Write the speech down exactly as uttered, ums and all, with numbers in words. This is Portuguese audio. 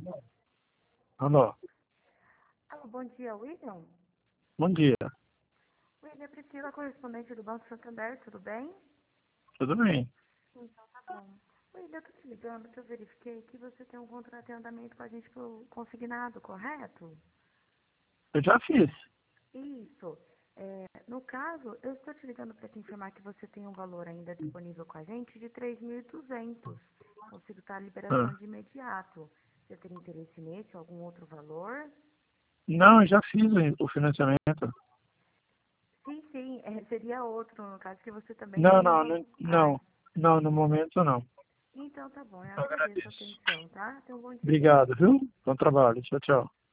Alô, Alô, bom dia, William. bom dia. William, é Priscila, correspondente do Banco Santander, tudo bem? Tudo bem? Então tá bom. William, eu tô te ligando porque eu verifiquei que você tem um contrato em andamento com a gente pro consignado, correto? Eu já fiz. Isso. É, no caso, eu estou te ligando para te informar que você tem um valor ainda disponível com a gente de três mil e duzentos. Consigo estar a liberação Ah. de imediato. Você teria interesse nesse ou algum outro valor? Não, eu já fiz o o financiamento. Sim, sim, é, seria outro, no caso que você também Não, tem um não, valor. não, Ah, não, não, no momento não. então tá bom, eu Eu agradeço a agradeço. atenção, tá? Tenha um bom dia. Obrigado, viu? Bom trabalho. Tchau, tchau.